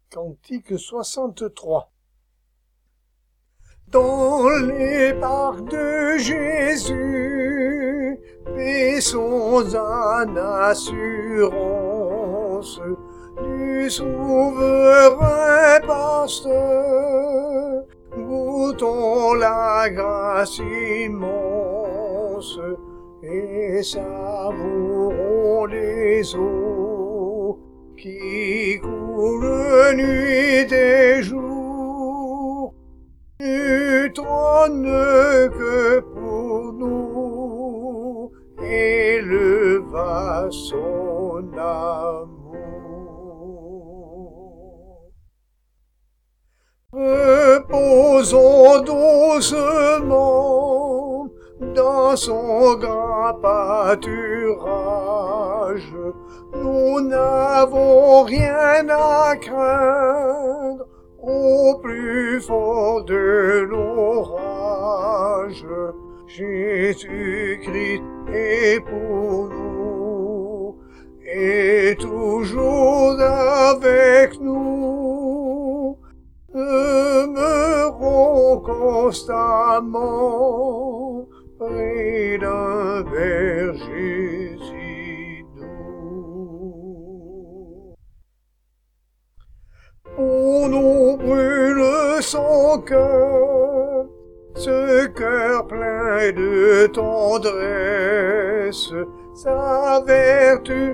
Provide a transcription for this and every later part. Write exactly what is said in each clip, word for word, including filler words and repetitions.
Cantique soixante-trois. Dans les parcs de Jésus, paissons en assurance du souverain pasteur. Goûtons la grâce immense et savourons les eaux qui coulent nuit et jour du trône que pour nous éleva son amour. Reposons doucement dans son grand pâturage. Nous n'avons rien à craindre au plus fort de l'orage. Jésus-Christ est pour nous et toujours avec nous. Demeurons constamment près d'un berger si doux. Pour nous brûle son cœur, ce cœur plein de tendresse, sa vertu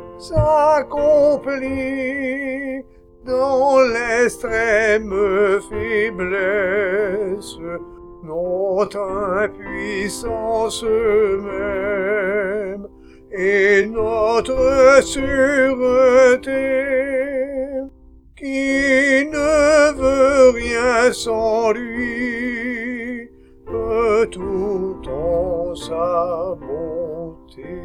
s'accomplit dans l'extrême faiblesse. Notre impuissance même et notre sûreté, qui ne veut rien sans lui, peut tout en sa bonté.